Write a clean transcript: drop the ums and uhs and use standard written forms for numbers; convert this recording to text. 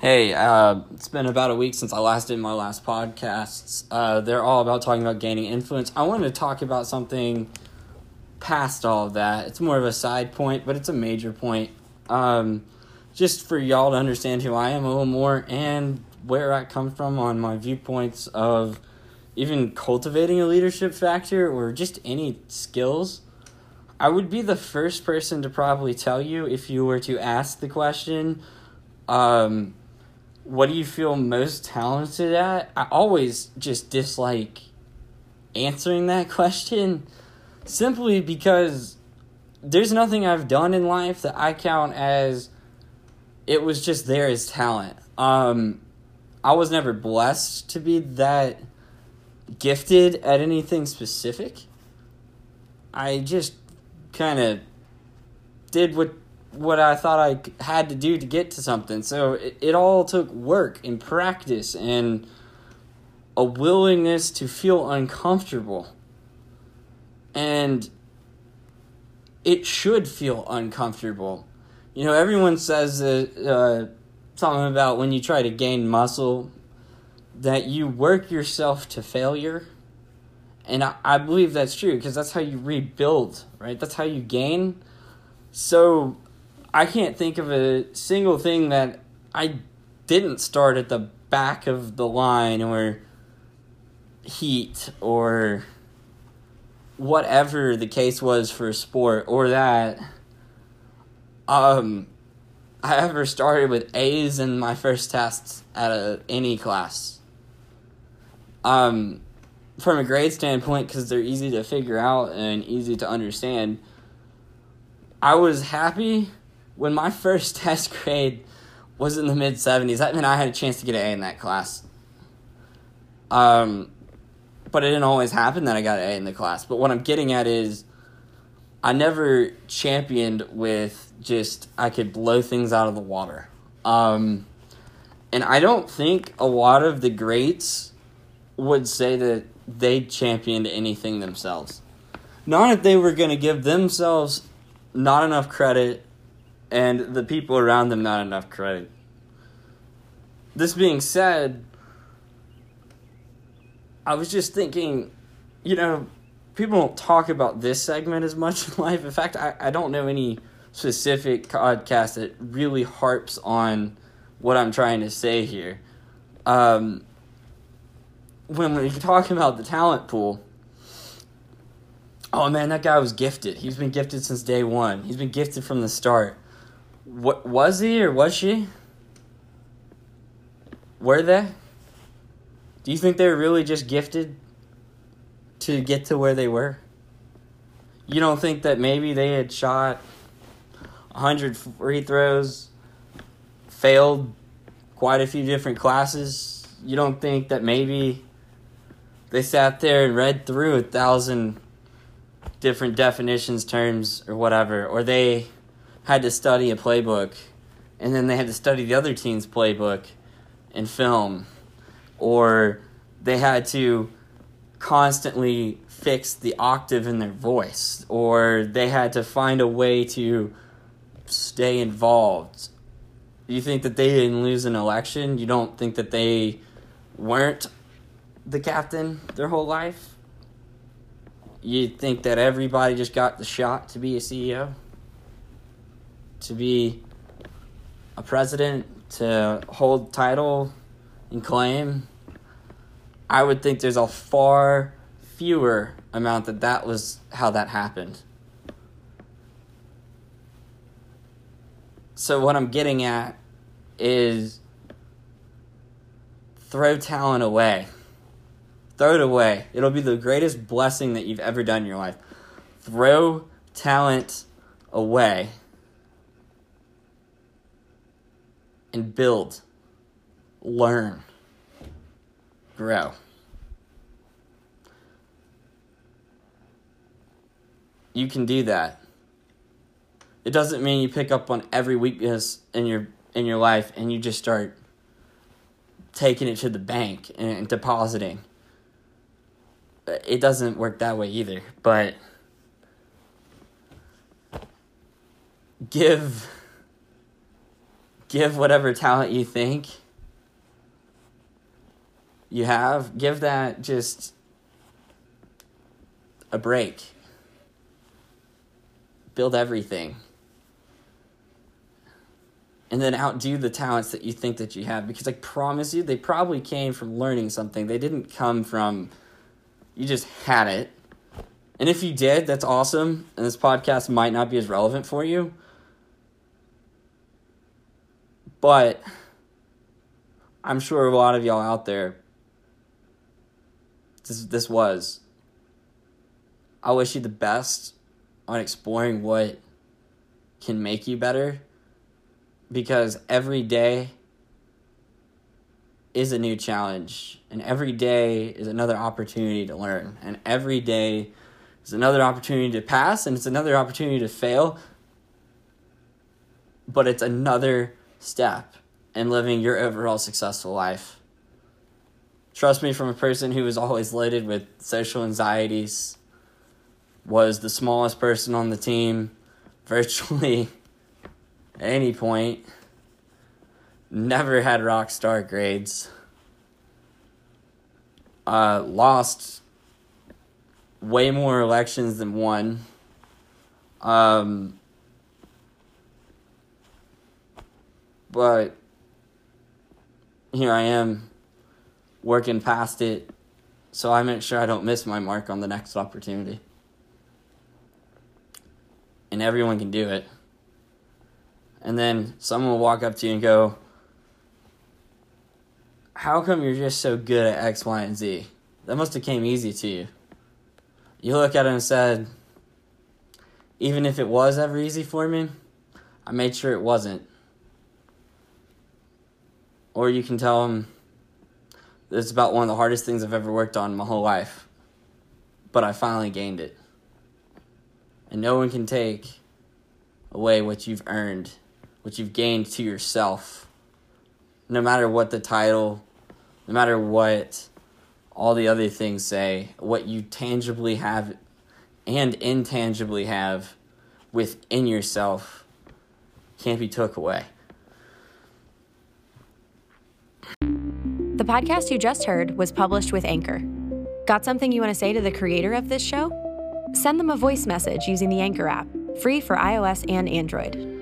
Hey, it's been about a week since I last did my last podcasts. They're all about talking about gaining influence. I wanted to talk about something past all of that. It's more of a side point, but it's a major point. Just for y'all to understand who I am a little more and where I come from on my viewpoints of even cultivating a leadership factor or just any skills. I would be the first person to probably tell you if you were to ask the question, what do you feel most talented at? I always just dislike answering that question simply because there's nothing I've done in life that I count as it was just there as talent. I was never blessed to be that gifted at anything specific. I just kind of did what I thought I had to do to get to something. So it all took work and practice and a willingness to feel uncomfortable. And it should feel uncomfortable. You know, everyone says that something about when you try to gain muscle, that you work yourself to failure. And I believe that's true because that's how you rebuild, right? That's how you gain. So I can't think of a single thing that I didn't start at the back of the line or heat or whatever the case was for a sport, or that I ever started with A's in my first test at any class. From a grade standpoint, because they're easy to figure out and easy to understand, I was happy when my first test grade was in the mid-70s. That meant I had a chance to get an A in that class. But it didn't always happen that I got an A in the class. But what I'm getting at is I never championed with just I could blow things out of the water. And I don't think a lot of the greats would say that they championed anything themselves. Not if they were going to give themselves not enough credit and the people around them not enough credit. This being said, I was just thinking, people don't talk about this segment as much in life. In fact, I don't know any specific podcast that really harps on what I'm trying to say here. When we're talking about the talent pool, oh man, that guy was gifted. He's been gifted since day one. He's been gifted from the start. What was he or was she? Were they? Do you think they were really just gifted to get to where they were? You don't think that maybe they had shot 100 free throws, failed quite a few different classes? You don't think that maybe they sat there and read through 1,000 different definitions, terms, or whatever, or they had to study a playbook, and then they had to study the other team's playbook and film, or they had to constantly fix the octave in their voice, or they had to find a way to stay involved. You think that they didn't lose an election? You don't think that they weren't the captain their whole life? You think that everybody just got the shot to be a CEO? To be a president? To hold title and claim? I would think there's a far fewer amount that was how that happened. So what I'm getting at is throw talent away. Throw it away. It'll be the greatest blessing that you've ever done in your life. Throw talent away. And build. Learn. Grow. You can do that. It doesn't mean you pick up on every weakness in your life and you just start taking it to the bank and depositing. It doesn't work that way either, but give give whatever talent you think you have, give that just a break. Build everything. And then outdo the talents that you think that you have. Because I promise you, they probably came from learning something. They didn't come from, you just had it. And if you did, that's awesome. And this podcast might not be as relevant for you. But I'm sure a lot of y'all out there, this was. I wish you the best on exploring what can make you better. Because every day is a new challenge. And every day is another opportunity to learn. And every day is another opportunity to pass. And it's another opportunity to fail. But it's another step in living your overall successful life. Trust me, from a person who was always loaded with social anxieties, was the smallest person on the team, virtually at any point, never had rock star grades, lost way more elections than won, but here I am working past it, so I make sure I don't miss my mark on the next opportunity. And everyone can do it. And then someone will walk up to you and go, how come you're just so good at X, Y, and Z? That must have came easy to you. You look at it and said, even if it was ever easy for me, I made sure it wasn't. Or you can tell them, it's about one of the hardest things I've ever worked on in my whole life. But I finally gained it. And no one can take away what you've earned, what you've gained to yourself. No matter what the title, no matter what all the other things say, what you tangibly have and intangibly have within yourself can't be took away. The podcast you just heard was published with Anchor. Got something you want to say to the creator of this show? Send them a voice message using the Anchor app, free for iOS and Android.